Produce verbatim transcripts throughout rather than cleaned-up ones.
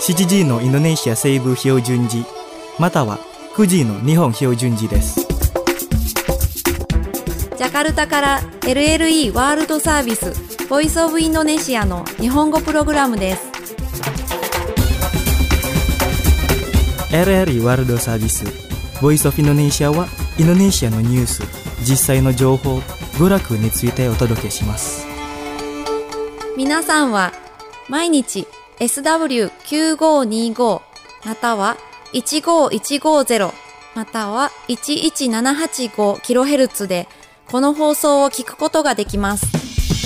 しちじのインドネシア西部標準時またはくじの日本標準時です。 ジャカルタから エルエルイー ワールドサービスボイスオブインドネシアの日本語プログラムです。 エルエルイー ワールドサービスボイスオブインドネシアはインドネシアのニュース、実際の情報、娯楽についてお届けします。 皆さんは毎日 エスダブリューきゅうごにご またはいちごいちごゼロまたはいちいちななはちごキロヘルツ でこの放送を聞くことができます。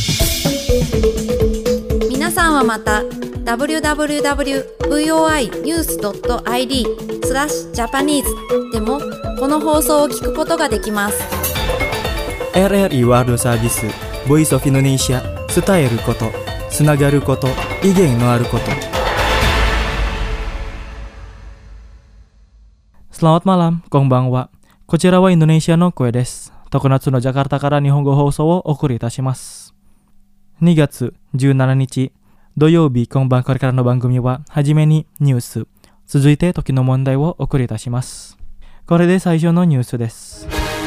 皆さんはまた ダブリューダブリューダブリュードットブイオーアイニュースドットアイディー スラッシュジャパニーズでもこの放送を聞くことができます。 エルエルイー ワールドサービスボイスオブインドネシア、伝えること、つながること、意見のあること。Selamat malam、こんばんは。こちらはインドネシアの声です。常夏のジャカルタから日本語放送をお送りいたします。にがつじゅうしちにち土曜日、今晩これからの番組ははじめにニュース、続いて時の問題をお送りいたします。これで最初のニュースです。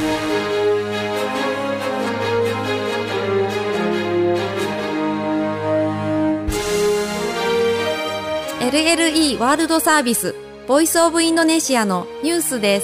エルエルイー ワールドサービスボイスオブインドネシアのニュースです。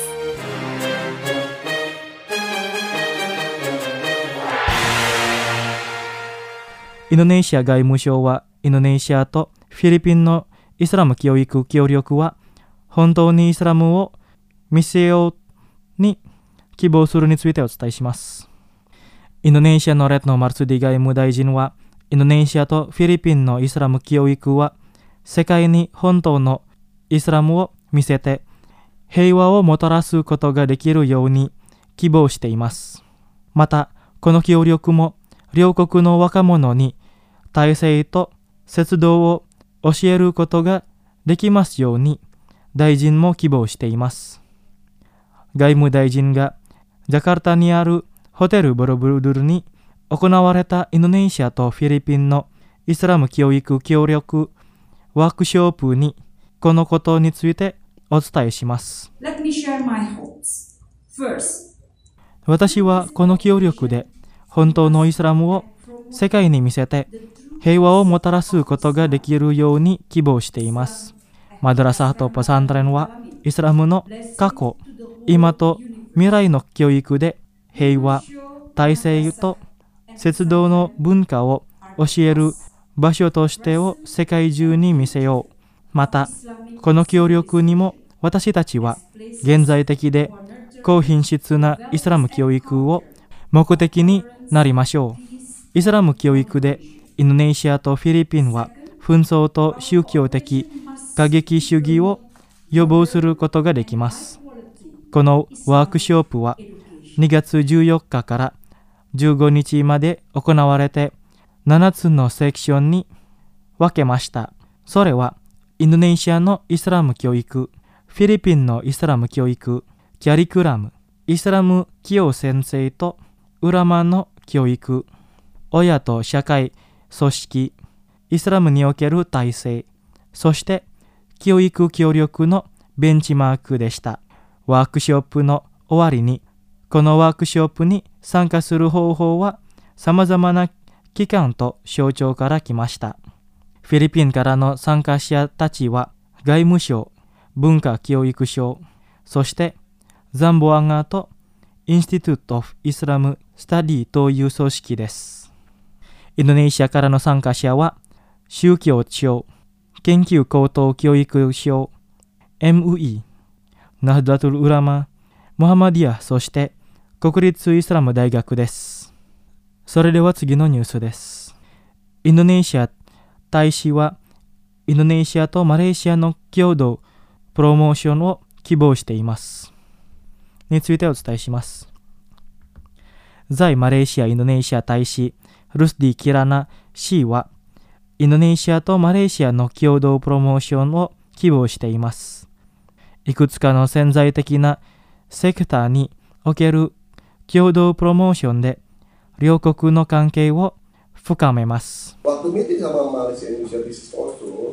インドネシア外務省はインドネシアとフィリピンのイスラム教育協力は本当にイスラムを見せように希望するについてお伝えします。インドネシアのレッドノマルスディ外務大臣はインドネシアとフィリピンのイスラム教育は世界に本当のイスラムを見せて平和をもたらすことができるように希望しています。またこの協力も両国の若者に体制と節度を教えることができますように大臣も希望しています。外務大臣がジャカルタにあるホテルボロブルドゥルに行われたインドネシアとフィリピンのイスラム教育協力ワークショップにこのことについてお伝えします。 Let me share my hopes. First, 私はこの協力で本当のイスラムを世界に見せて平和をもたらすことができるように希望しています。マドラサとパサントレンはイスラムの過去、今と未来の教育で平和、体制と節度の文化を教える場所としてを世界中に見せよう。また、この協力にも私たちは現在的で高品質なイスラム教育を目的になりましょう。イスラム教育でインドネシアとフィリピンは紛争と宗教的過激主義を予防することができます。このワークショップはにがつじゅうよっかからじゅうごにちまで行われてななつのセクションに分けました。それはインドネシアのイスラム教育、フィリピンのイスラム教育、キャリクラム、イスラム教先生とウラマの教育、親と社会、組織、イスラムにおける体制、そして教育協力のベンチマークでした。ワークショップの終わりに、このワークショップに参加する方法は様々な機関と省庁から来ました。フィリピンからの参加者たちは外務省、文化教育省、そしてザンボアンガーとインスティテュート・オフ・イスラム・スタディという組織です。インドネシアからの参加者は宗教庁、研究高等教育省、エムユーイー、ナフダトゥル・ウラマ、モハマディア、そして国立イスラム大学です。それでは次のニュースです。インドネシア大使はインドネシアとマレーシアの共同プロモーションを希望しています。についてお伝えします。在マレーシア・インドネシア大使ルスディ・キラナ氏はインドネシアとマレーシアの共同プロモーションを希望しています。いくつかの潜在的なセクターにおける共同プロモーションで両国の関係を深めます。 Waktu meeting sama Malaysia Indonesia Business Council,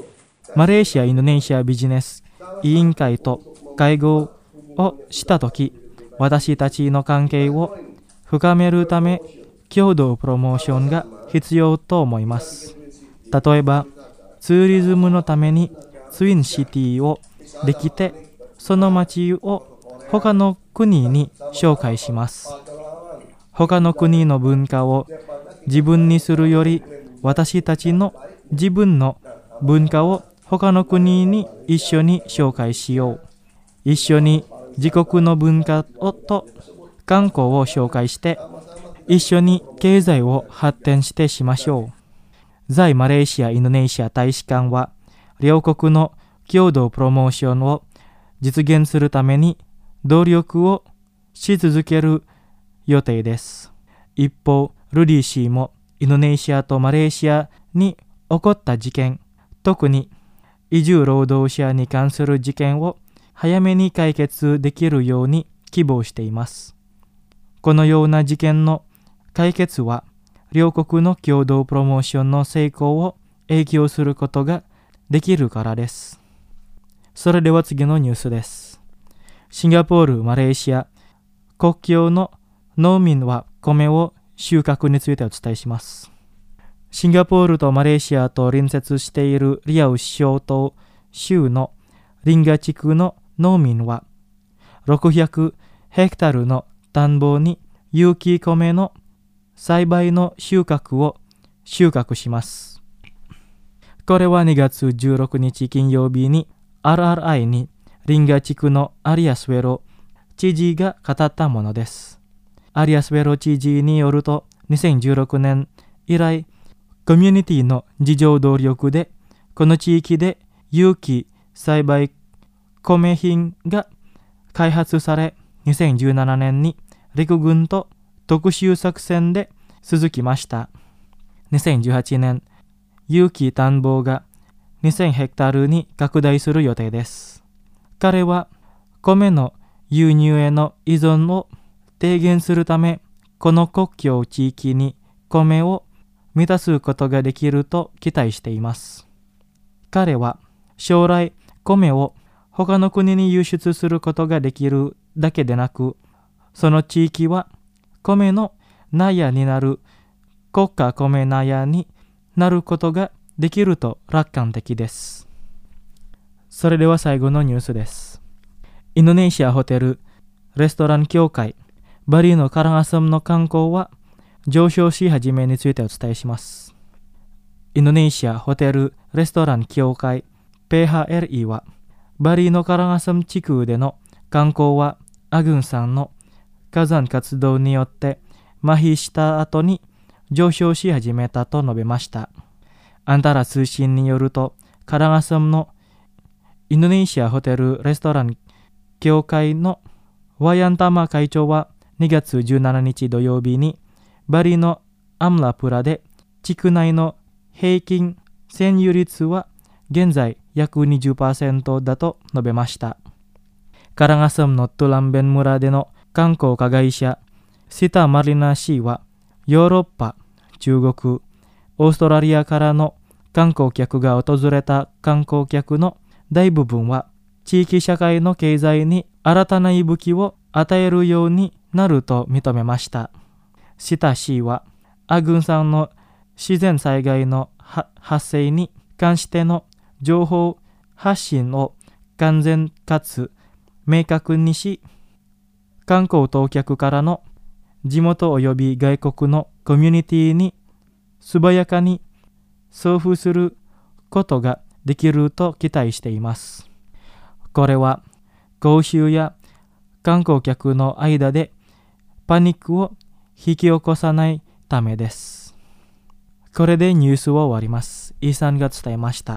マレーシア・インドネシアビジネス委員会と会合をしたとき、私たちの関係を深めるため、共同プロモーションが必要と思います。例えば、ツーリズムのためにツインシティをできて、その街を他の国に紹介します。他の国の文化を自分にするより、私たちの自分の文化を他の国に一緒に紹介しよう。一緒に自国の文化をと観光を紹介して、一緒に経済を発展してしましょう。在マレーシア・インドネシア大使館は、両国の共同プロモーションを実現するために努力をし続ける予定です。一方、ルディ氏もインドネシアとマレーシアに起こった事件、特に移住労働者に関する事件を早めに解決できるように希望しています。このような事件の解決は、両国の共同プロモーションの成功を影響することができるからです。それでは次のニュースです。シンガポール、マレーシア、国境の農民は米を収穫についてお伝えします。シンガポールとマレーシアと隣接しているリアウ諸島州のリンガ地区の農民は、ろっぴゃくヘクタールの田んぼに有機米の栽培の収穫を収穫します。これはにがつじゅうろくにち金曜日に アールアールアイ にリンガ地区のアリアスウェロ知事が語ったものです。アリアスウェロ知事によると、にせんじゅうろくねん以来、コミュニティの自助努力で、この地域で有機栽培米品が開発され、にせんじゅうななねんに陸軍と特殊作戦で続きました。にせんじゅうはちねん、有機田んぼがにせんヘクタールに拡大する予定です。彼は米の輸入への依存を低減するため、この国境地域に米を満たすことができると期待しています。彼は将来米を他の国に輸出することができるだけでなく、その地域は米の納屋になる国家米納屋になることができると楽観的です。それでは最後のニュースです。インドネシアホテル・レストラン協会バリのカランアサムの観光は上昇し始めについてお伝えします。インドネシアホテル・レストラン協会 ピーエイチエルイー は、バリのカランアサム地区での観光はアグン山の火山活動によって麻痺した後に上昇し始めたと述べました。アンタラ通信によると、カランアサムのインドネシアホテル・レストラン協会のワヤンタマ会長はにがつじゅうしちにち土曜日にバリのアムラプラで地区内の平均占有率は現在約 にじゅっパーセント だと述べました。カランアサムのトゥランベン村での観光課会社シタ・マリナ氏は、ヨーロッパ、中国、オーストラリアからの観光客が訪れた観光客の大部分は地域社会の経済に新たな息吹を与えるようになると認めました。シタ氏は、アグン山の自然災害の発生に関しての情報発信を完全かつ明確にし、観光当客からの地元及び外国のコミュニティに素早くに送付することができると期待しています。これは公衆や観光客の間でパニックを引き起こさないためです。これでニュースを終わります。イーさんが伝えました。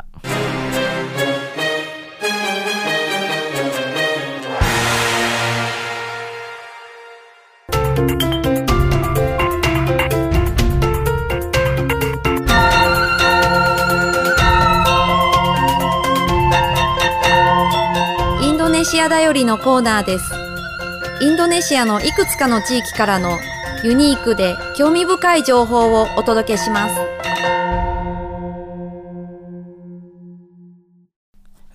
インドネシアだよりのコーナーです。インドネシアのいくつかの地域からのユニークで興味深い情報をお届けします。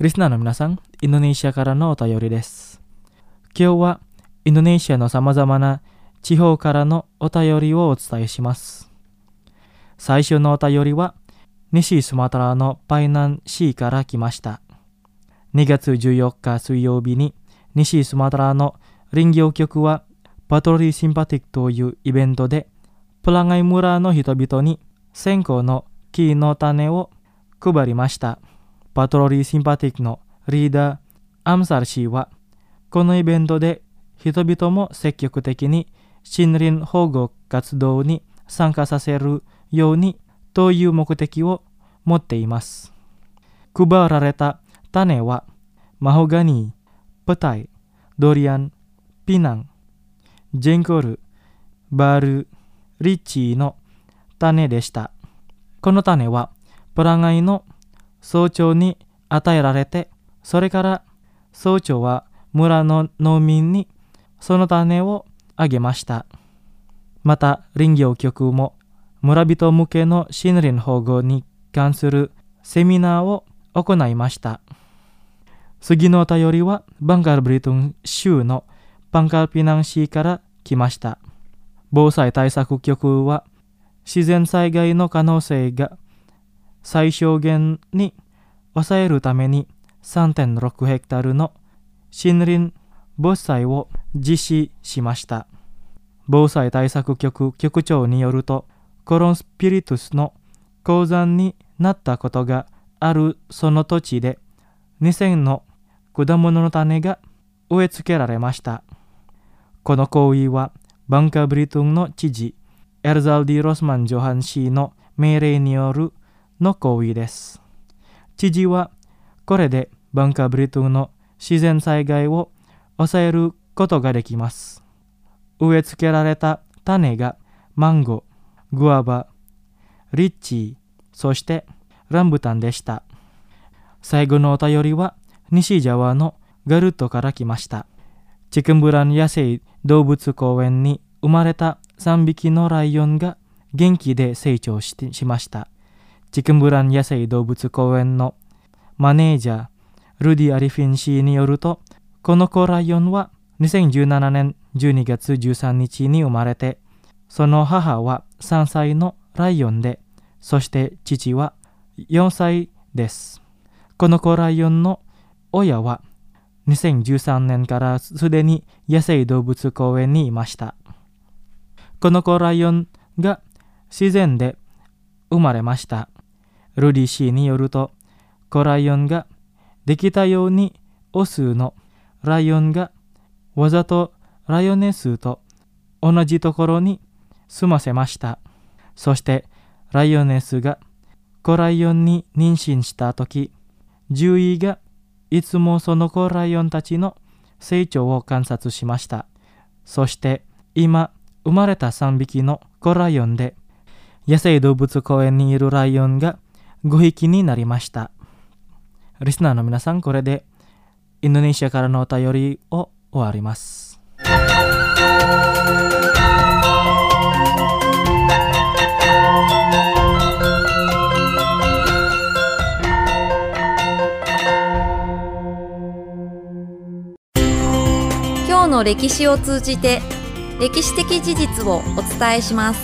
リスナーの皆さん、インドネシアからのお便りです。今日はインドネシアのさまざまな地方からのお便りをお伝えします。最初のお便りは西スマトラのパイナン市から来ました。にがつじゅうよっか水曜日に西スマトラの林業局はパトリーシンパティックというイベントでプラガイ村の人々にせんこの木の種を配りました。パトリーシンパティックのリーダーアムサル氏はこのイベントで人々も積極的に森林保護活動に参加させるようにという目的を持っています。配られた種はマホガニー、プタイ、ドリアン、ピナン、ジェンコル、バール、リッチーの種でした。この種はプラガイの総長に与えられて、それから総長は村の農民にその種をあげました。また林業局も村人向けの森林保護に関するセミナーを行いました。次のお便りはバンカーブリトン州のパンカーピナン市から来ました。防災対策局は自然災害の可能性が最小限に抑えるために さんてんろく ヘクタールの森林伐採を実施しました。防災対策局局長によると、コロンスピリトゥスの鉱山になったことがあるその土地でにせんの果物の種が植え付けられました。この行為はバンカーブリトンの知事エルザルディ・ロスマン・ジョハン氏の命令によるの行為です。知事はこれでバンカーブリトンの自然災害を抑えることができます。植え付けられた種がマンゴー、グアバ、リッチー、そしてランブタンでした。最後のお便りは西ジャワのガルットから来ました。チクンブラン野生動物公園に生まれたさんびきのライオンが元気で成長 し, しました。チクンブラン野生動物公園のマネージャールディ・アリフィン氏によると、この子ライオンはにせんじゅうななねんじゅうにがつじゅうさんにちに生まれて、その母はさんさいのライオンで、そして父はよんさいです。この子ライオンの親はにせんじゅうさんねんからすでに野生動物公園にいました。この子ライオンが自然で生まれました。ルディ氏によると、子ライオンができたようにオスのライオンがわざとライオネスと同じところに住ませました。そしてライオネスが子ライオンに妊娠したとき、獣医がいつもその子ライオンたちの成長を観察しました。そして今生まれたさんびきの子ライオンで、野生動物公園にいるライオンがごひきになりました。リスナーの皆さん、これでインドネシアからのお便りを終わります。 今日の歴史を通じて歴史的事実をお伝えします。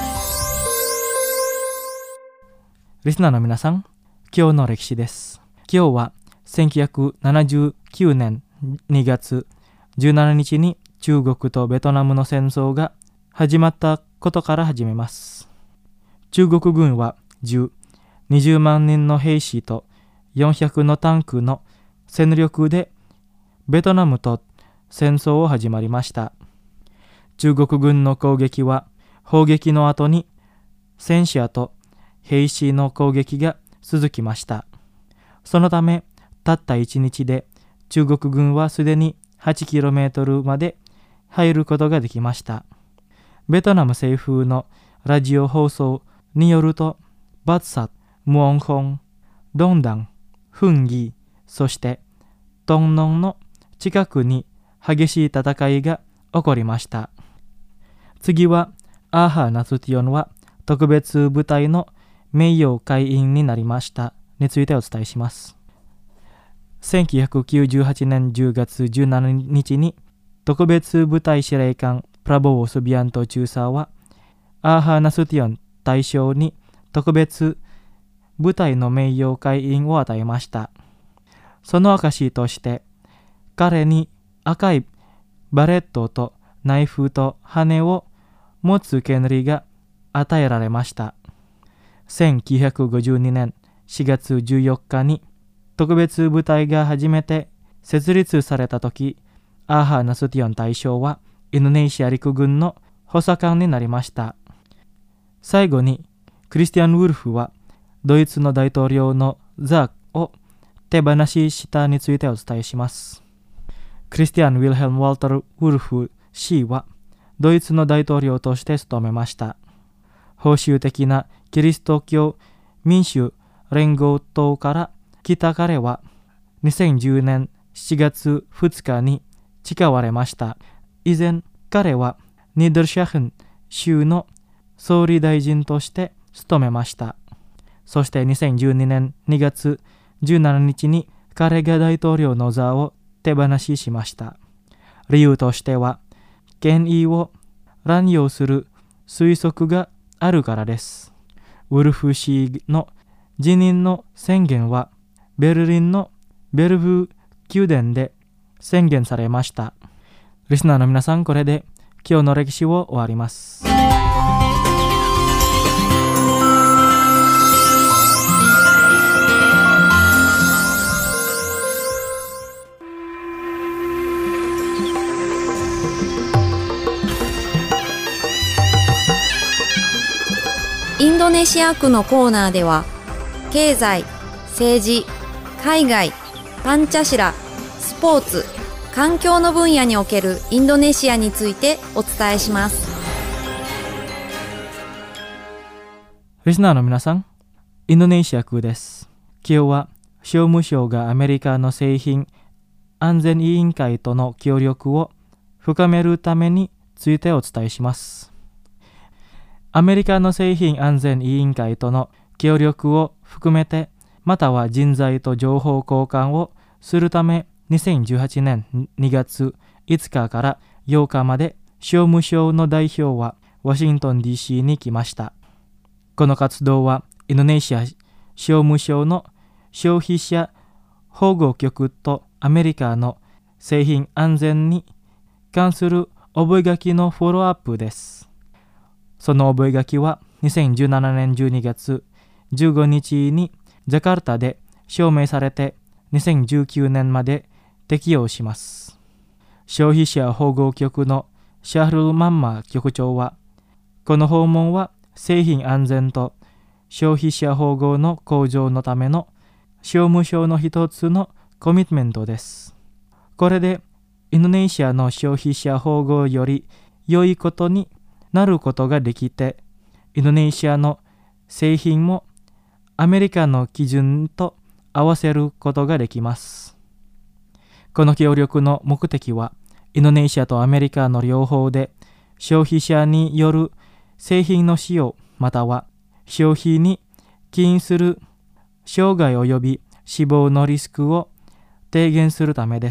リスナーの皆さん、今日の歴史です。今日はせんきゅうひゃくななじゅうきゅうねんにがつじゅうしちにちに中国とベトナムの戦争が始まったことから始めます。中国軍はじゅう、にじゅうまんにんの兵士とよんひゃくのタンクの戦力でベトナムと戦争を始まりました。中国軍の攻撃は砲撃の後に戦車と兵士の攻撃が続きました。そのためたったいちにちで中国軍はすでにはちキロメートルまで入ることができました。ベトナム政府のラジオ放送によると、バッサッ、ムオンホン、ドンダン、フンギー、そしてトンノンの近くに激しい戦いが起こりました。次はアーハー・ナスティオンは特別部隊の名誉会員になりましたについてお伝えします。 せんきゅうひゃくきゅうじゅうはちねんじゅうがつじゅうしちにちに特別部隊司令官プラボー・スビアント中佐はアーハー・ナスティオン大将に特別部隊の名誉会員を与えました。その証として彼に赤いバレットとナイフと羽を持つ権利が与えられました。せんきゅうひゃくごじゅうにねんしがつじゅうよっかに特別部隊が初めて設立されたとき、アーハー・ナスティオン大将はインドネシア陸軍の補佐官になりました。最後にクリスティアン・ウルフはドイツの大統領の座を手放ししたについてお伝えします。クリスティアン・ウィルヘルム・ワルタル・ウルフ氏はドイツの大統領として務めました。保守的なキリスト教民主連合党から来た彼はにせんじゅうねんしちがつふつかに誓われました。以前彼はニーダルシャフン州の総理大臣として務めました。そしてにせんじゅうにねんにがつじゅうしちにちに彼が大統領の座を手放ししました。理由としては権威を乱用する推測があるからです。ウルフ氏の辞任の宣言はベルリンのベルブ宮殿で宣言されました。リスナーの皆さん、これで今日の歴史を終わります。 インドネシア区のコーナーでは経済、政治、海外、パンチャシラ、スポーツ、環境の分野におけるインドネシアについてお伝えします。 リスナーの皆さん、インドネシア区です。今日は商務省がアメリカの製品安全委員会との協力を深めるためについてお伝えします。アメリカの製品安全委員会との協力を含めて、または人材と情報交換をするため、にせんじゅうはちねんにがついつかからようかまで商務省の代表はワシントン ディーシー に来ました。この活動はインドネシア商務省の消費者保護局とアメリカの製品安全に関する覚書のフォローアップです。その覚書はにせんじゅうななねんじゅうにがつじゅうごにちにジャカルタで証明されてにせんじゅうきゅうねんまで適用します。消費者保護局のシャール・マンマ局長は、この訪問は製品安全と消費者保護の向上のための商務省の一つのコミットメントです。これでインドネシアの消費者保護より良いことになることができて、インドネシアの製品もアメリカの基準と合わせることができます。この協力の目的は、インドネシアとアメリカの両方で消費者による製品の使用または消費に起因する障害及び死亡のリスクを低減するためです。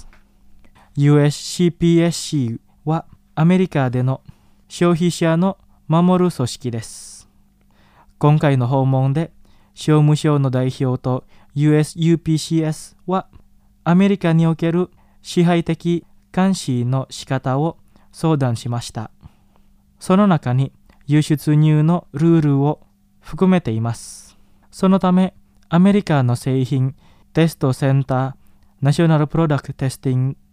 ユーエスシーピーエスシー はアメリカでの消費者の守る組織です。今回の訪問で商務省の代表と ユーエスユーピーシーエス はアメリカにおける支配的監視の仕方を相談しました。その中に輸出入のルールを含めています。そのためアメリカの製品テストセンター、ナショナルプロダクトテスティング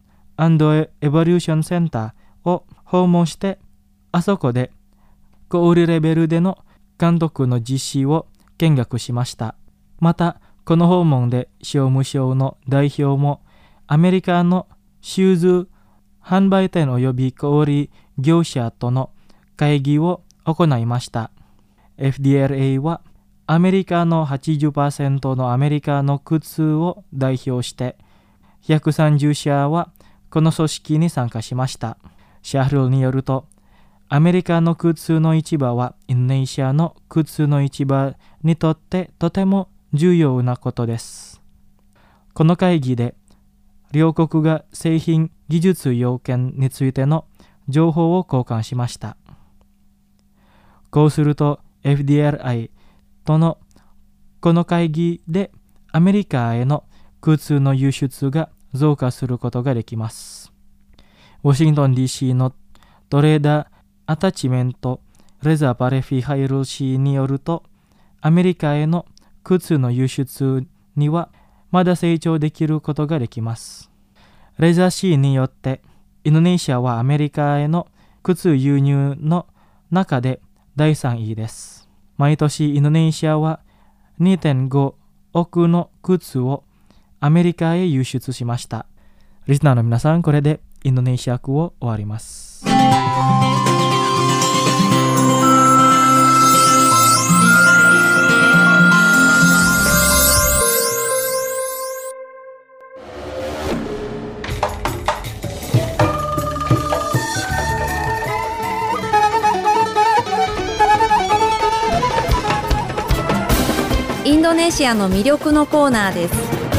&エボリューションセンターを訪問して、あそこで小売レベルでの監督の実施を見学しました。またこの訪問で商務省の代表もアメリカのシューズ販売店及び小売業者との会議を行いました。エフディーエルエー はアメリカの はちじゅっパーセント のアメリカの靴を代表してひゃくさんじゅうしゃはこの組織に参加しました。シャールによると、アメリカの靴の市場はインドネシアの靴の市場にとってとても重要なことです。 この会議で両国が製品技術要件についての情報を交換しました。こうすると エフディーアールアイ とのこの会議でアメリカへの靴の輸出が増加することができます。ワシントン ディーシー のトレーダーアタッチメントレザーパレフィハイル氏によると、アメリカへの靴の輸出にはまだ成長できることができます。レザー氏によってインドネシアはアメリカへの靴輸入の中でだいさんいです。毎年インドネシアは にてんごおくの靴をアメリカへ輸出しました。リスナーの皆さん、これでインドネシア語を終わります。 インドネシアの魅力のコーナーです。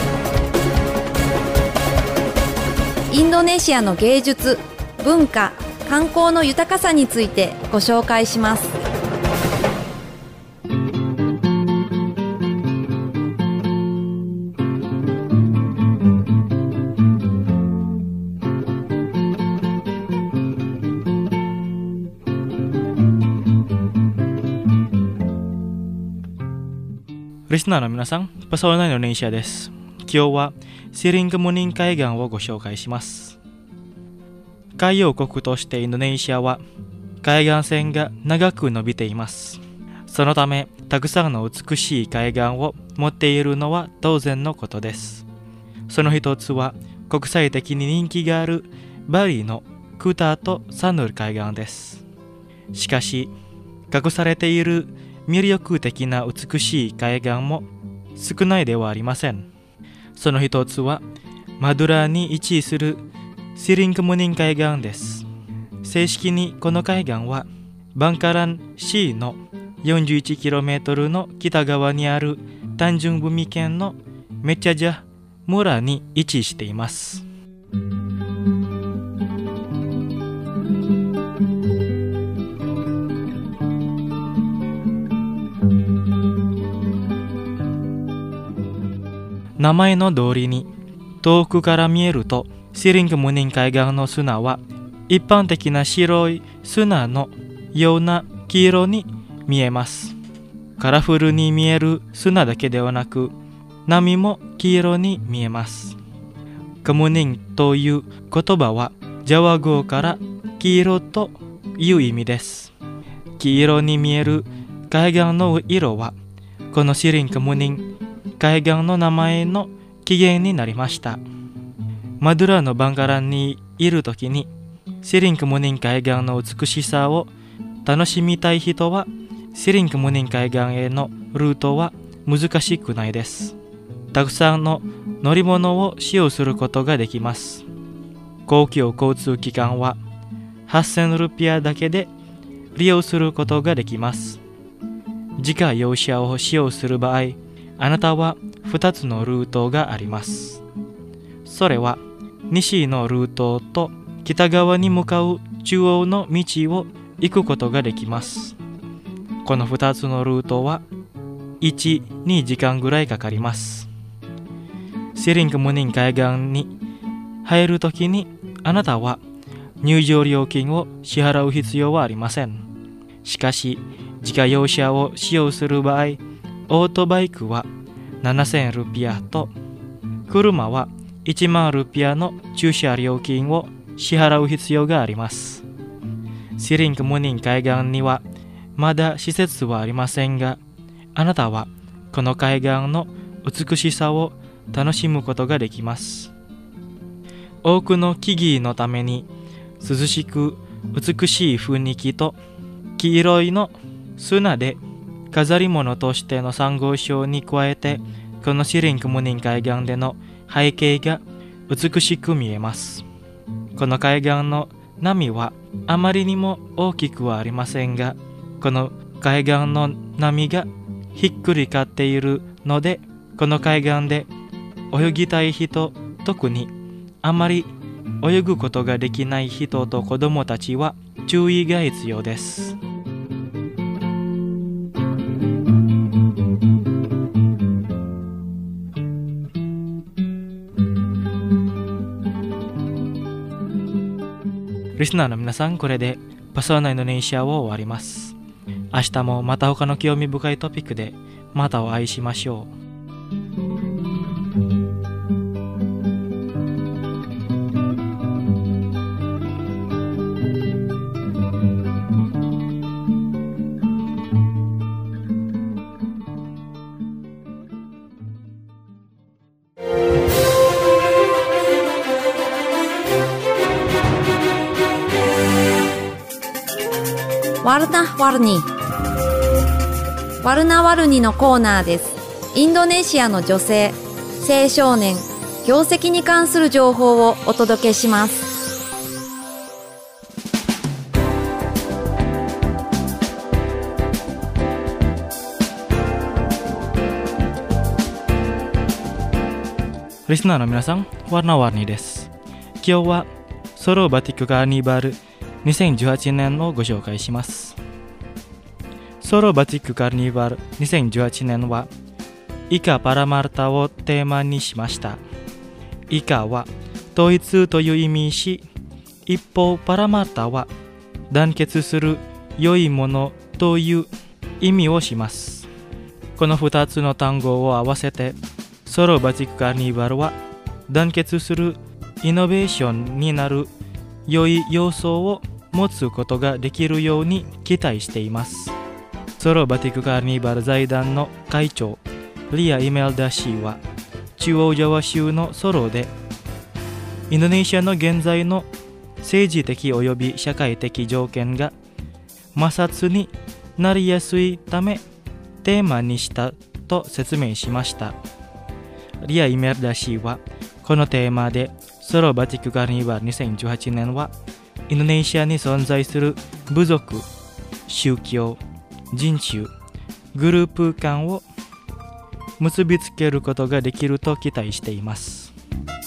インドネシアの芸術、文化、観光の豊かさについてご紹介します。 リスナーの皆さん、パソナインドネシアです。今日はシリングムニン海岸をご紹介します。海洋国としてインドネシアは海岸線が長く伸びています。そのため、たくさんの美しい海岸を持っているのは当然のことです。その一つは国際的に人気があるバリのクタとサヌル海岸です。しかし、隠されている魅力的な美しい海岸も少ないではありません。その一つはマドゥラに位置するシリングムニン海岸です。正式にこの海岸はバンカラン市の よんじゅういちキロメートル の北側にあるタンジュンブミ県のメチャジャ村に位置しています。名前の通りに遠くから見えるとシリングムニン海岸の砂は一般的な白い砂のような黄色に見えます。カラフルに見える砂だけではなく波も黄色に見えます。クムニンという言葉はジャワ語から黄色という意味です。黄色に見える海岸の色はこのシリングムニン海岸の名前の起源になりました。マドゥラのバンガランにいるときにシリングムニン海岸の美しさを楽しみたい人はシリングムニン海岸へのルートは難しくないです。たくさんの乗り物を使用することができます。公共交通機関ははっせんルピアだけで利用することができます。自家用車を使用する場合、あなたはふたつのルートがあります。それは西のルートと北側に向かう中央の道を行くことができます。このふたつのルートはいち、にじかんぐらいかかります。シリングムニン海岸に入るときにあなたは入場料金を支払う必要はありません。しかし、自家用車を使用する場合、オートバイクはななせんルピアと車はいちまんルピアの駐車料金を支払う必要があります。シリングムニン海岸にはまだ施設はありませんが、あなたはこの海岸の美しさを楽しむことができます。多くの木々のために涼しく美しい雰囲気と黄色いの砂で飾り物としてのサンゴ礁に加えて、このシリングムニン海岸での背景が美しく見えます。この海岸の波はあまりにも大きくはありませんが、この海岸の波がひっくり返っているので、この海岸で泳ぎたい人、特にあまり泳ぐことができない人と子どもたちは注意が必要です。リスナーの皆さん、これでパソナインドネシアを終わります。明日もまた他の興味深いトピックでまたお会いしましょう。 ワルナワルニワルナワルニのコーナーです。インドネシアの女性、青少年、業績に関する情報をお届けします。 リスナーの皆さん、ワルナワルニです。今日はソロバティックカーニバルにせんじゅうはちねんをご紹介します。ソロバティックカーニバルにせんじゅうはちねんはイカパラマルタをテーマにしました。イカは統一という意味し、一方パラマルタは団結する良いものという意味をします。このふたつの単語を合わせて、ソロバティックカーニバルは団結するイノベーションになる良い要素を持つことができるように期待しています。ソロバティックカーニバル財団の会長リア・イメルダ氏は、中央ジャワ州のソロでインドネシアの現在の政治的及び社会的条件が摩擦になりやすいためテーマにしたと説明しました。リア・イメルダ氏は、このテーマでソロバティックカーニバルにせんじゅうはちねんはインドネシアに存在する部族、宗教、人種、グループ間を結びつけることができると期待しています。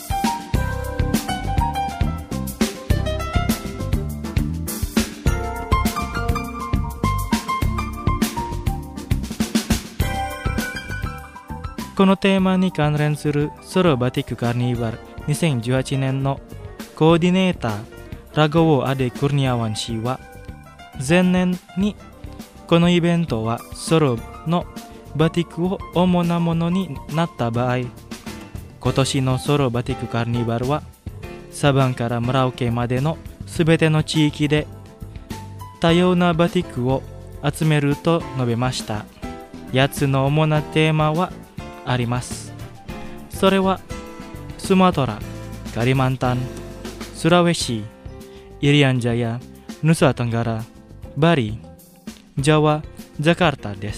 このテーマに関連するソロバティックカーニバルにせんじゅうはちねんのコーディネーターラゴー・アデ・クルニアワン氏は、前年にこのイベントはソロのバティックを主なものになった場合、今年のソロバティックカーニバルはサバンからムラオケまでのすべての地域で多様なバティックを集めると述べました。やっつの主なテーマはあります。それはスマトラ、カリマンタン、スラウェシ、イリアンジャヤ、ヌサタンガラ、バリ、ジャワ、ジャカルタです。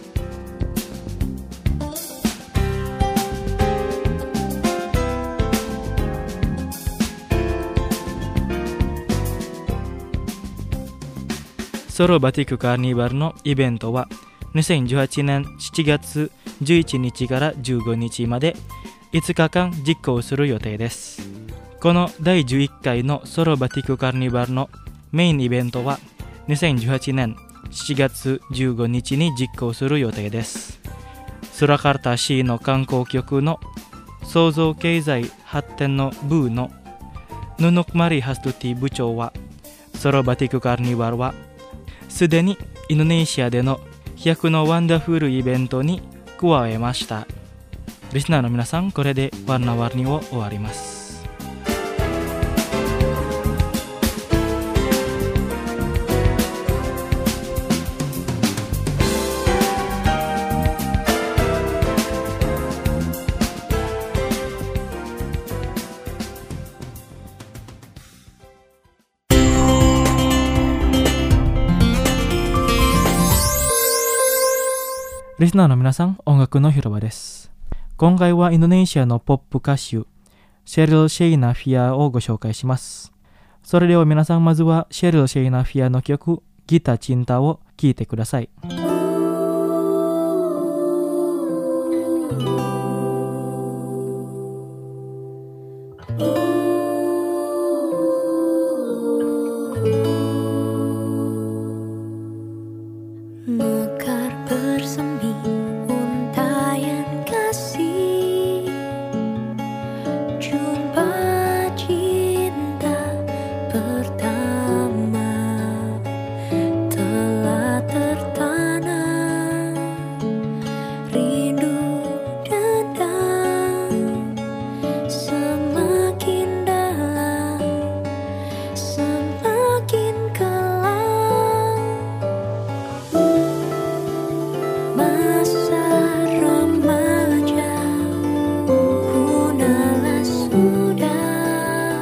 ソロバティックカーニバルのイベントはにせんじゅうはちねんしちがつじゅういちにちからじゅうごにちまでいつかかん実行する予定です。このだいじゅういっかいのソロバティックカーニバルのメインイベントはにせんじゅうはちねんしちがつじゅうごにちに実行する予定です。スラカルタ市の観光局の創造経済発展の部のヌノクマリ・ハストゥティ部長は、ソロバティックカーニバルはすでにインドネシアでのひゃくのワンダフルイベントに加えました。リスナーの皆さん、これでワルナワルニを終わります。リスナーの皆さん、音楽の広場です。今回はインドネシアのポップ歌手シェリル・シェイナ・フィアをご紹介します。それでは皆さん、まずはシェリル・シェイナ・フィアの曲ギター・チンタを聴いてください。 Mekar bersemi untayan kasih, jumpa cinta pertama telah tertanam, rindu dendam semakin dalam, semakin kelam. Masa remaja punahlah sudah,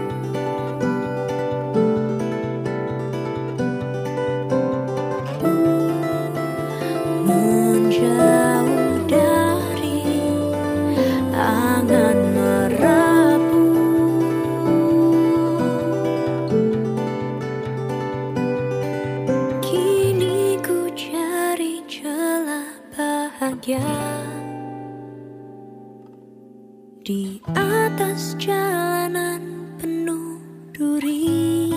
menjauh dari angan merapu. Kini ku cari celah bahagia di atas jalanan penuh duri.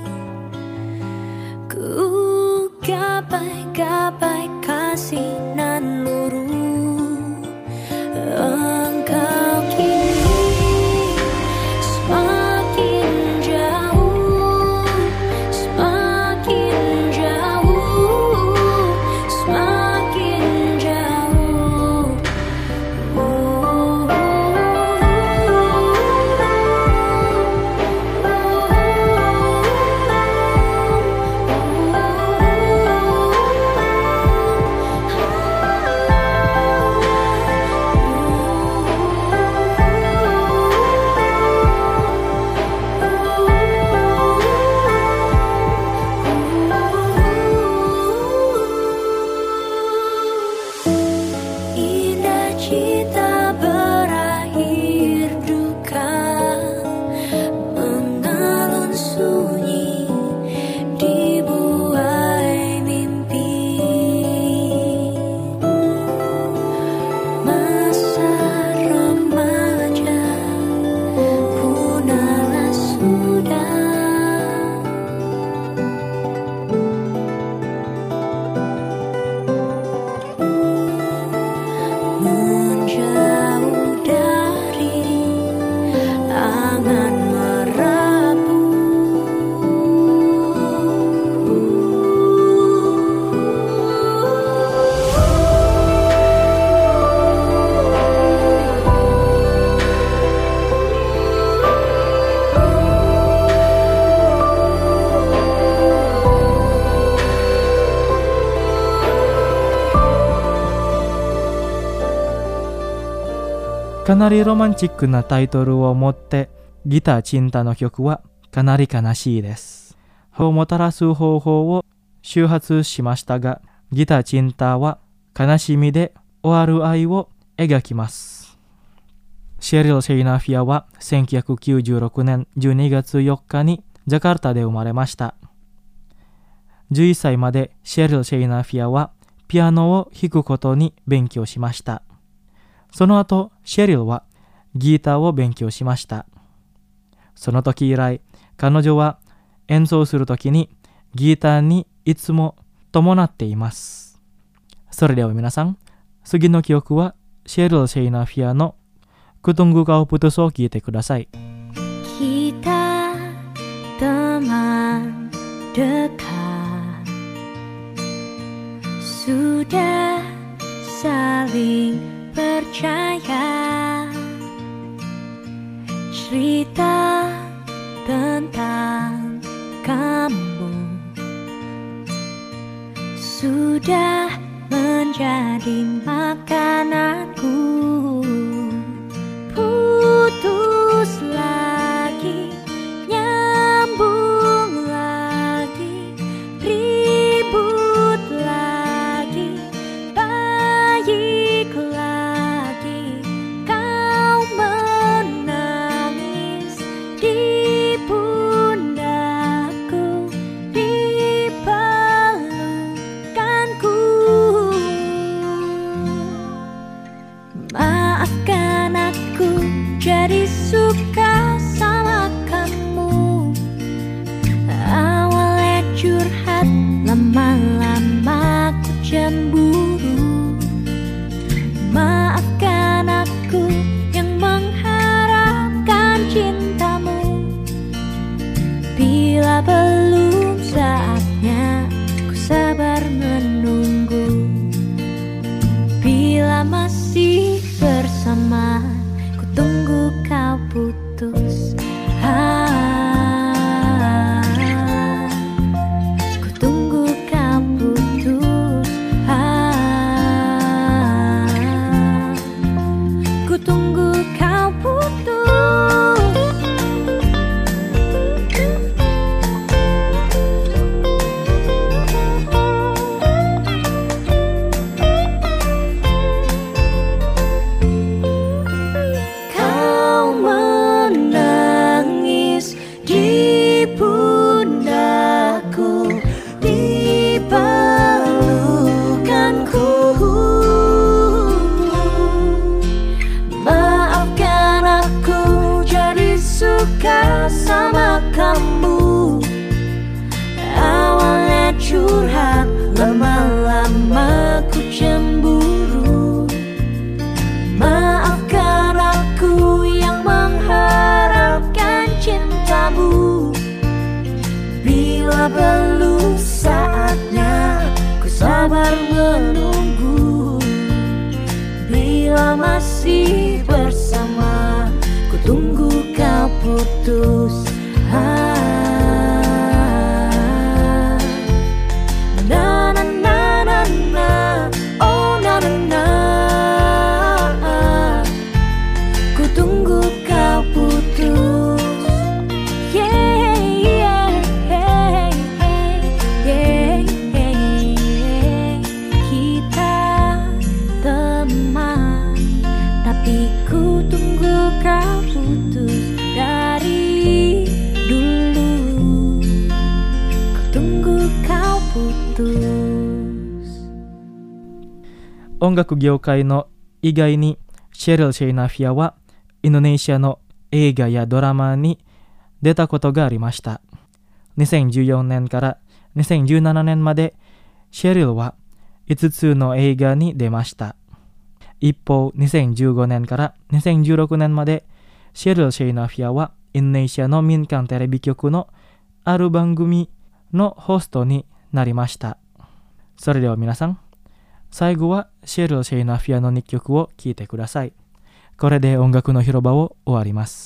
Ku gapai-gapai kasih nan luruh. Engkau kini semakin jauh, semakin jauh, semakin jauh. Oh, oh, indah cita berakhir duka, mengalun sunyi dibuai mimpi. Masa remaja punahlah sudah, menjauh dari angan merapu. かなりロマンチックなタイトルを持ってギターチンタの曲はかなり悲しいです。をもたらす方法を周波数しましたが、ギターチンタは悲しみで終わる愛を描きます。シェリル・シェイナフィアはせんきゅうひゃくきゅうじゅうろくねんじゅうにがつよっかにジャカルタで生まれました。じゅういっさいまでシェリル・シェイナフィアはピアノを弾くことに勉強しました。その後、シェリルはギターを勉強しました。その時以来、彼女は演奏するときにギターにいつも伴っています。それでは皆さん、次の曲はシェリル・シェイナフィアのKutunggu Kau Putusを聴いてください。 Kita teman dekat, sudah saling percaya, cerita tentang kamu sudah menjadi makananku. Putus lagi, nyambung lagi, ribut lagi, baik lagi. Kau menangis di pundakku, di pelukanku. Maafkan aku jadi suka cemburu. Maafkan aku yang mengharapkan cintamu. Bila belum saatnya, ku sabar menunggu. Bila masih bersama, ku tunggu kau putus. Ah, ku tunggu kau putus. Ah, ku tunggu kau putus. Kau menangis di pundaku, di pelukanku. Maafkan aku jadi suka sama kamu. Awalnya curhat, lama-lama ku cemburu. Maafkan aku yang mengharapkan cintamu. Bila belum saatnya, ku sabar menunggu. Bila masih bersama, ku tunggu kau putus. Ah, na na na na na, oh na na na. Ku tunggu kau putus. Yeah, yeah, yeah, yeah, yeah. Kita teman, tapi ku tunggu kau putus dari dulu. Ku tunggu kau putus. 音楽業界の意外にシェリル・シェイナフィアはインドネシアの映画やドラマに出たことがありました。にせんじゅうよねんからにせんじゅうななねんまでシェリルはいつつの映画に出ました。一方、にせんじゅうごねんからにせんじゅうろくねんまでシェリル・シェイナフィアはインドネシアの民間テレビ局のある番組のホストになりました。それでは皆さん、最後はシェリル・シェイナフィアのにきょくを聴いてください。これで音楽の広場を終わります。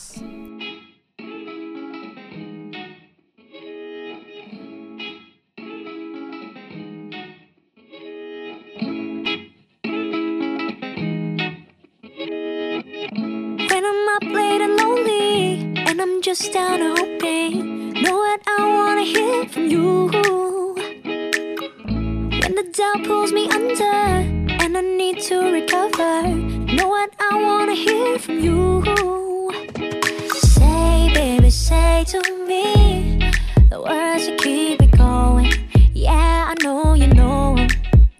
When I'm up late and lonely, and I'm just down and hoping, know what I wanna hear from you. When the doubt pulls me under, and I need to recover, know what I wanna hear from you. Say, baby, say to me the words that keep me going. Yeah, I know you know 'em.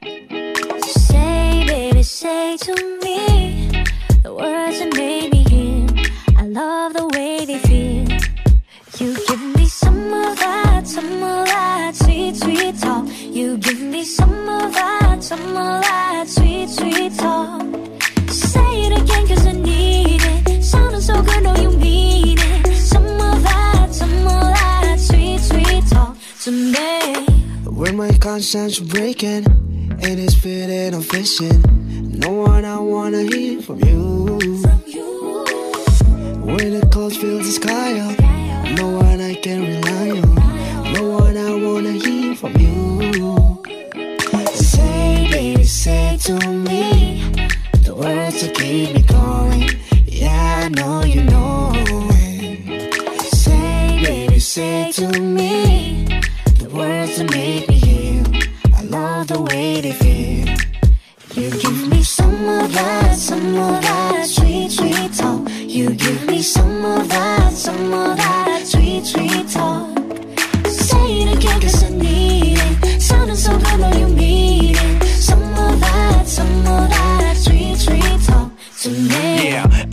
Say, baby, say to me the words that made me heal. I love the way they feel. You give me some of that, some of that sweet, sweet talk. You give me some of that, some of that sweet, sweet talk. Say it again 'cause I need it. Sounding so good, know you mean it. Some of that, some of that sweet, sweet talk to me. When my conscience breaking and it's feeling I'm fishing, know what I wanna hear from you. From you. When the clouds fill the sky up, know what I can rely on. Know what I wanna hear from you. Say, baby, say to me the words that keep me going. Yeah, I know you know it. Say, baby, say to me the words that make me heal. I love the way they feel. You give me some of that, some of that sweet, sweet talk. You give me some of that, some of that sweet, sweet talk. Say it again 'cause I need it. Sounding so good, know you mean it. Some of that, some of that sweet, sweet talk to me. Yeah, I'm feeling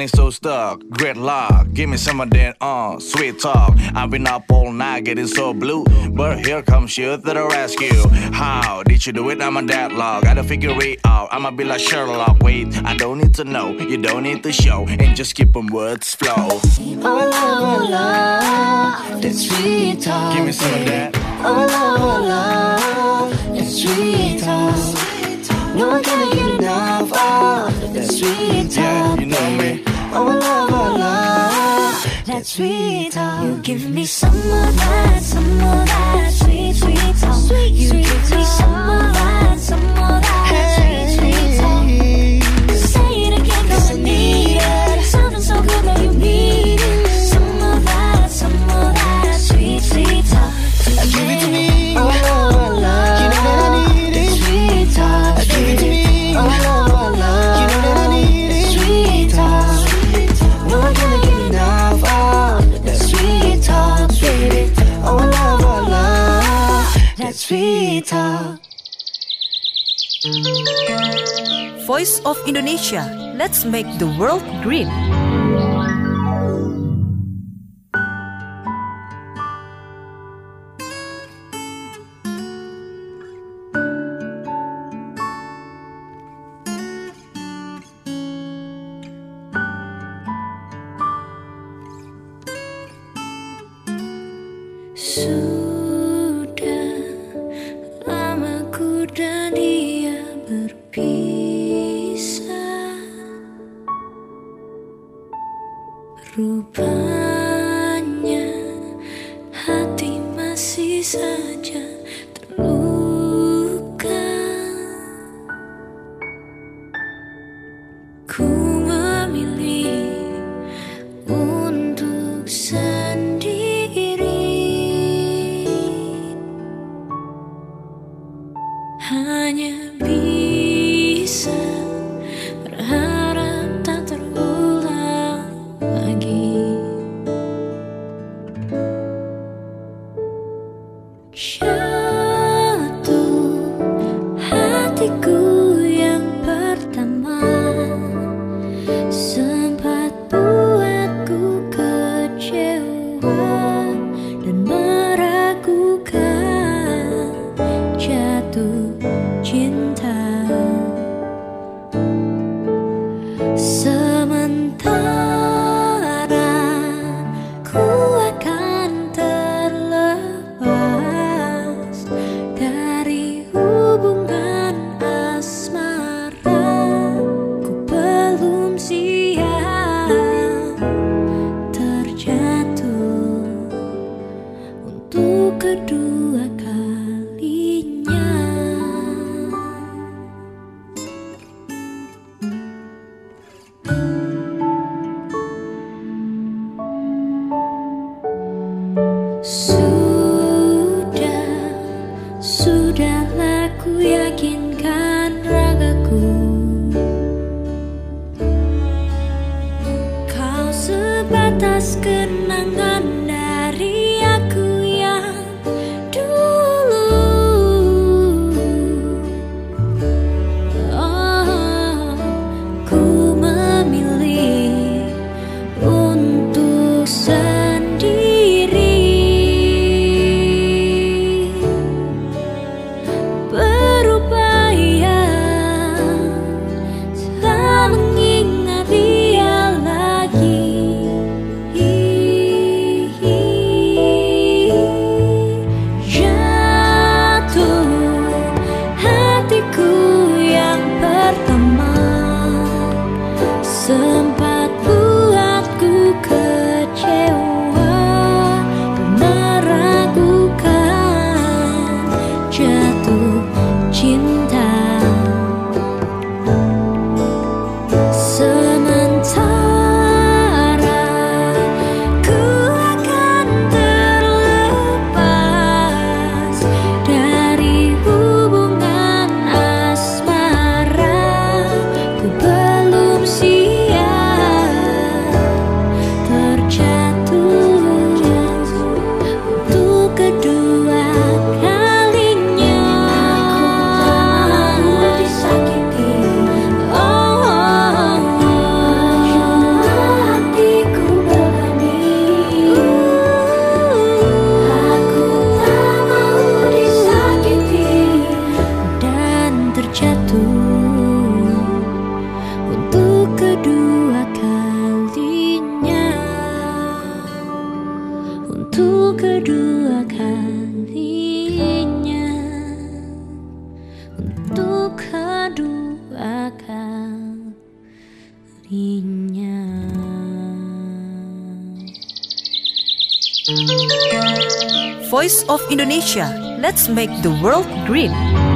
feeling so stuck. Great luck, give me some of that uh, sweet talk. I've been up all night getting so blue, but here comes you to the rescue. How did you do it? I'm a deadlock. Gotta figure it out. I'ma be like Sherlock. Wait, I don't need to know, you don't need to show, and just keep on words flow. Oh love, oh love, that sweet talk. Give me some of that. Oh love, oh love, that sweet talk. No one can get enough of that sweet talk. Yeah, you know me. Oh love, oh love, that sweet talk. You give me some of that, some of that sweet, sweet talk. You give me some of that, some of that sweet, sweet talk. Say it again 'cause I need it. Sounding so good that you need it. Some of that, some of that sweet, sweet talk. Give it to me. Oh love, oh love, you know that I need it. Sweet talk. Give it to me. Oh love, oh love, you know that I need it. Sweet talk. No one can get enough of that sweet talk, baby. Oh love, oh love, that sweet talk. Voice of Indonesia. Let's make the world green. Sudah lama ku dan dia berpisah. Rupanya hati masih saja terluka. Ku memilih untuk sendiri, hanya bisa berharap tak terulang lagi. Jatuh hatiku yang pertama, sempat buatku kecewa dan meragukan jatuh cinta. Sementara ku akan terlepas dari hubungan asmara, ku belum siap terjatuh untuk kedua kalinya. Sudah, sudahlah ku yakinkan ragaku, kau sebatas kenangan dari aku yang dulu. Oh, ku memilih untuk sendiri, berupaya tak mengingat dia lagi. untuk kedua kalinya, untuk kedua kalinya. Voice of Indonesia. Let's make the world green.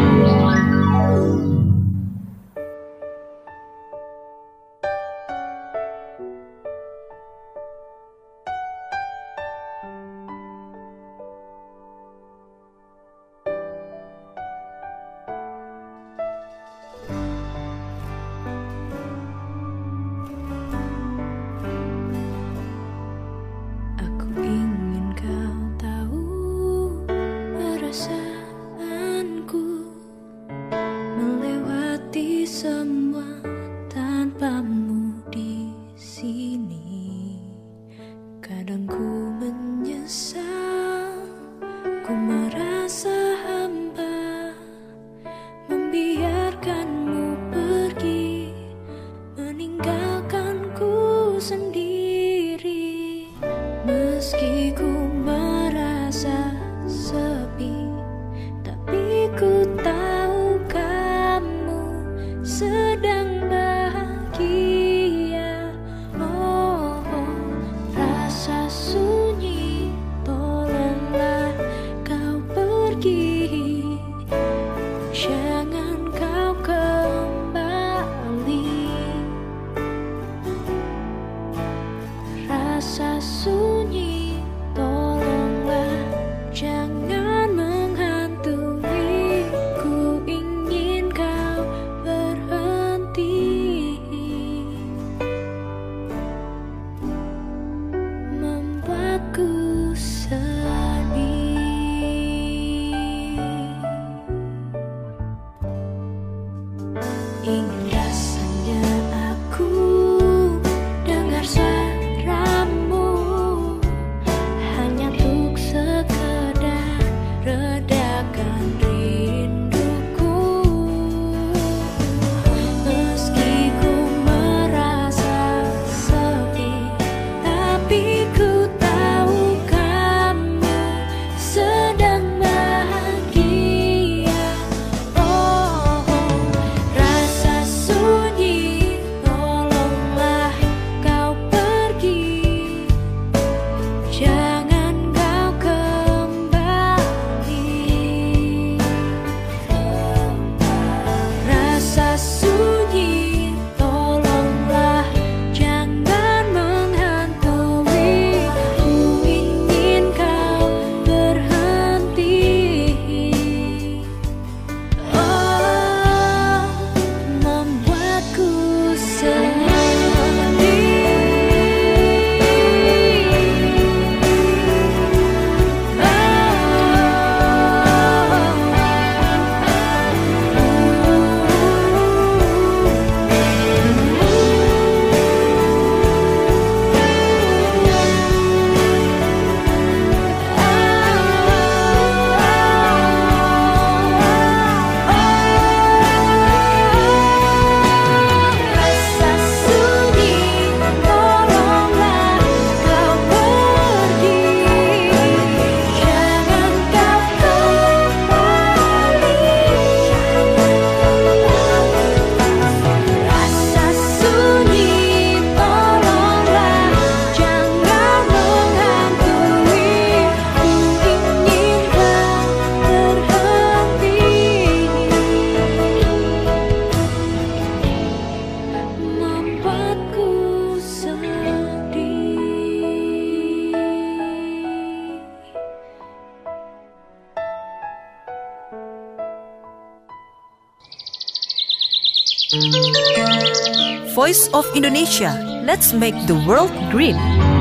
Voice of Indonesia. Let's make the world green.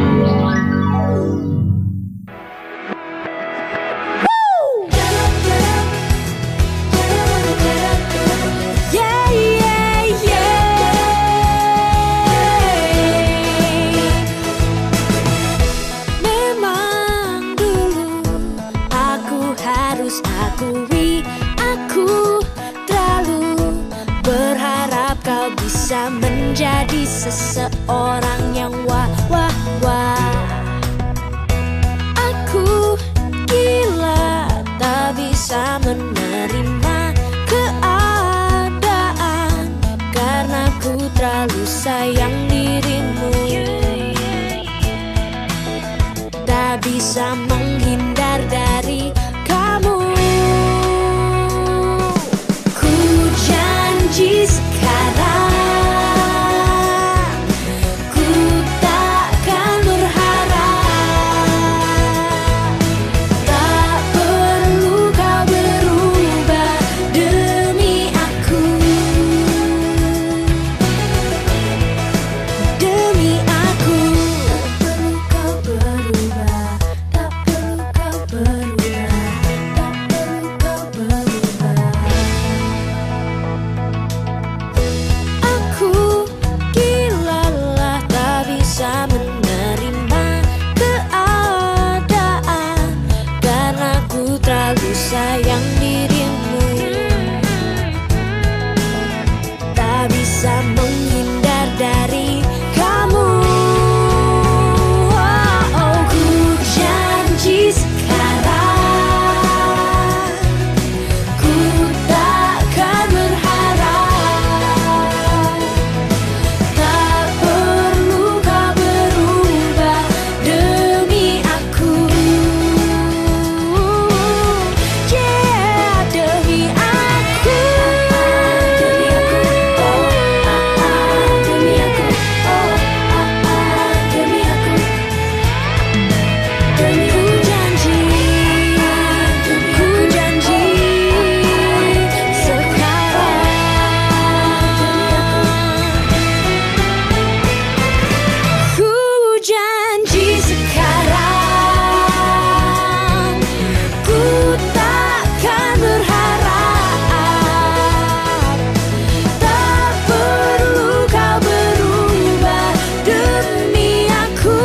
Menjadi seseorang yang wah wah wah. Aku tak bisa menghindar dari kamu. Ku janji sekarang ku takkan berharap, tak perlu kau berubah demi aku, demi aku. Tak perlu kau berubah, tak perlu kau berubah, tak perlu kau berubah. Aku gilalah tak bisa menerima keadaan, karena ku terlalu sayang dirimu. Tak bisa menghindar dari kamu. Oh, oh, ku janji sekarang ku takkan berharap, tak perlu kau berubah demi aku. Yeah, demi aku, demi aku, oh, ah, ah, demi aku, oh, ah, ah, demi aku, demi ku janji, ku janji sekarang. Ku janji sekarang ku takkan berharap, tak perlu kau berubah demi aku.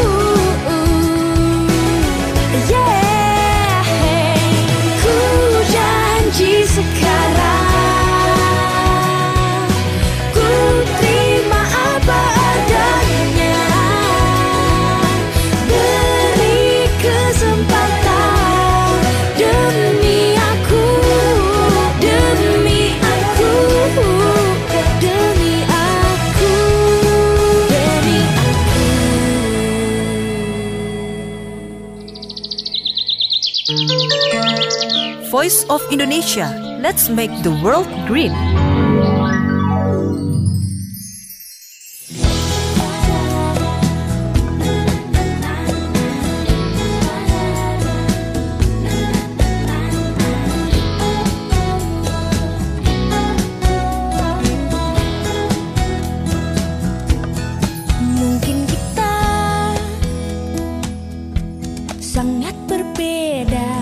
Yeah, ku janji sekarang ku terima apa adanya. Beri kesempatan demi aku, demi aku, demi aku, demi aku. Voice of Indonesia. Let's make the world green. Mungkin kita sangat berbeda,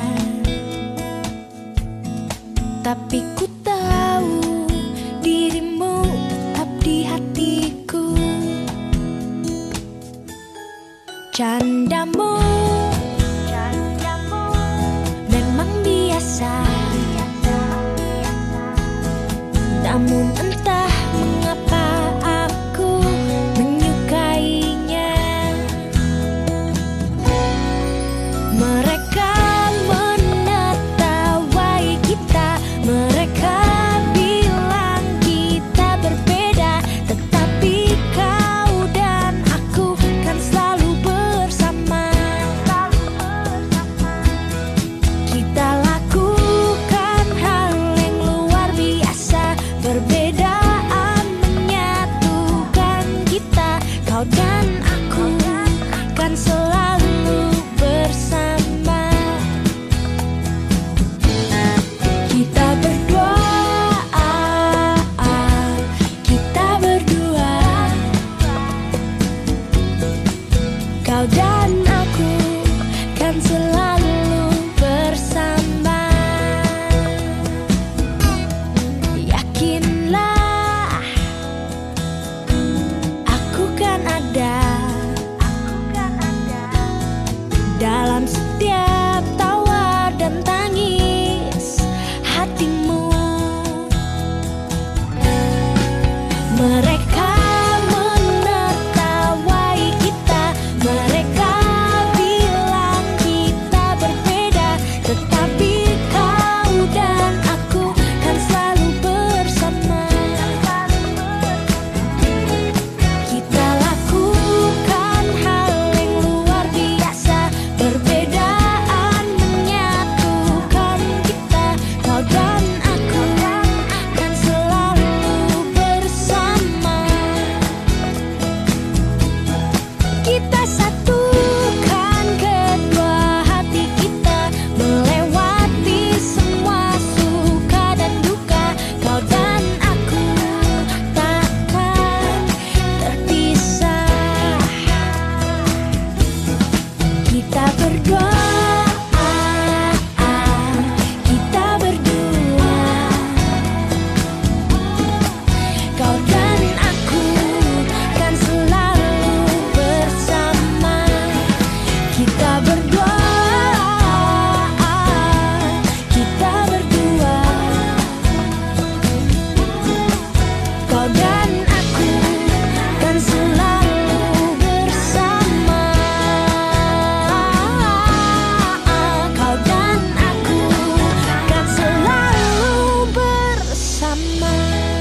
tapi ku tahu dirimu tetap di hatiku. Candamu memang biasa, namun entah mengapa aku menyukainya. Mereka menertawai kita, mereka bilang kita berbeda, tetapi kau dan aku kan selalu bersama. Kita lakukan hal yang luar biasa, perbedaan menyatukan kita. Kau dan aku kan selalu bersama. Kita berdua, kita berdua, kau dan aku kan selalu bersama. Yakinlah, aku kan ada dalam setiap tawa dan tangis hatimu. Mereka menertawai kita, mereka bilang kita berbeda, tetapi kau dan aku kan selalu bersama. Kita lakukan hal yang luar biasa, Kita berdua, kita berdua, kau dan aku kan selalu bersama. Kita berdua, kita berdua, kau dan aku kan selalu bersama. Kau dan aku kan selalu bersama.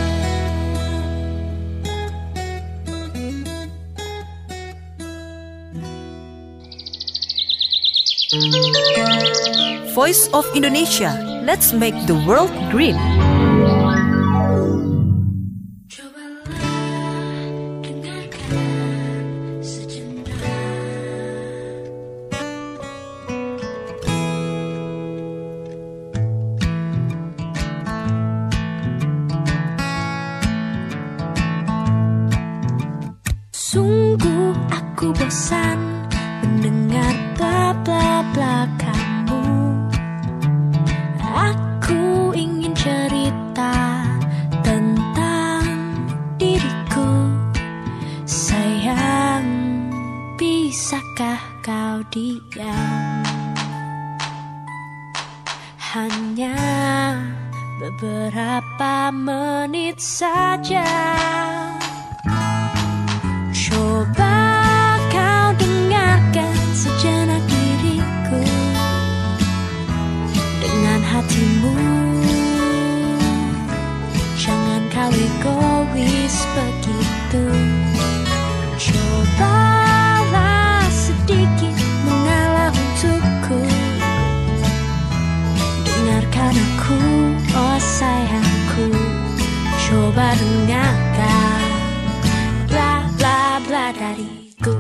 Voice of Indonesia. Let's make the world green. Sungguh aku bosan mendengar bla bla bla kamu. Aku ingin cerita tentang diriku. Sayang, bisakah kau diam? Hanya beberapa menit saja. Coba kau dengarkan sejenak diriku dengan hatimu. Jangan kau egois begitu. Cobalah sedikit mengalah untukku. Dengarkan aku, oh sayangku. Coba dengarkan bla bla bla dariku.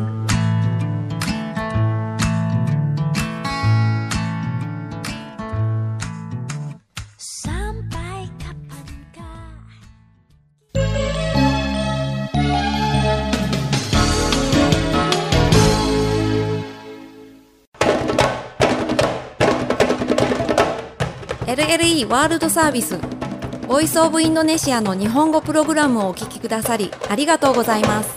Sampai kapankah? エルエルイー ワールドサービスボイスオブインドネシアの日本語プログラムをお聞きくださりありがとうございます。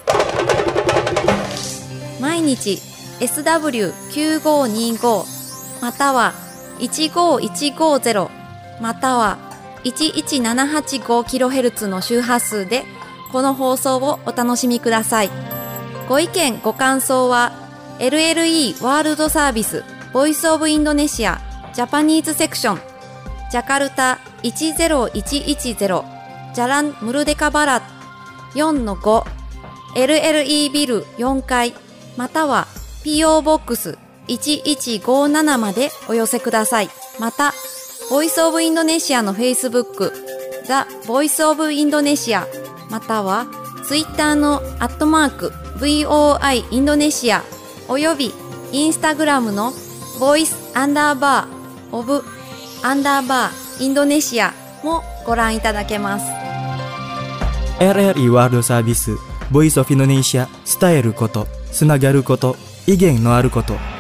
毎日 エスダブリューきゅうごにご またはいちごいちごゼロまたはいちいちななはちごキロヘルツ の周波数でこの放送をお楽しみください。ご意見ご感想は エルエルイー ワールドサービスボイスオブインドネシアジャパニーズセクションジャカルタいちゼロいちいちゼロジャランムルデカバラ よんのご エルエルイー ビルよんかいまたは ピーオー ボックスいちいちごななまでお寄せください。また、ボイスオブインドネシアの Facebook、The Voice of Indonesia または Twitter のアットマーク ブイオーアイ インドネシアおよび Instagram の Voice アンダーバー of アンダーバーインドネシアもご覧いただけます。 エルエルイー ワールドサービスボイスオフインドネシア伝えること、つながること、意見のあること。